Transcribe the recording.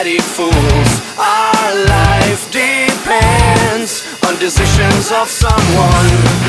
society fools. Our life depends on decisions of someone.